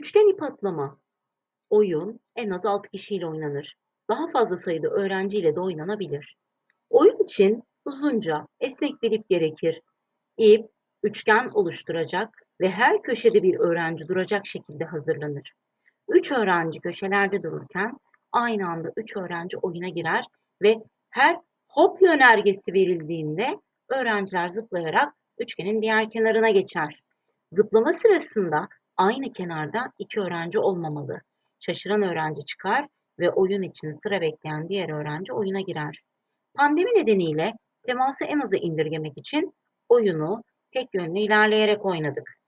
Üçgen ip atlama. Oyun en az 6 kişiyle oynanır. Daha fazla sayıda öğrenciyle de oynanabilir. Oyun için uzunca, esnek bir ip gerekir. İp, üçgen oluşturacak ve her köşede bir öğrenci duracak şekilde hazırlanır. 3 öğrenci köşelerde dururken aynı anda 3 öğrenci oyuna girer ve her hop yönergesi verildiğinde öğrenciler zıplayarak üçgenin diğer kenarına geçer. Zıplama sırasında aynı kenarda 2 öğrenci olmamalı. Şaşıran öğrenci çıkar ve oyun için sıra bekleyen diğer öğrenci oyuna girer. Pandemi nedeniyle teması en aza indirgemek için oyunu tek yönlü ilerleyerek oynadık.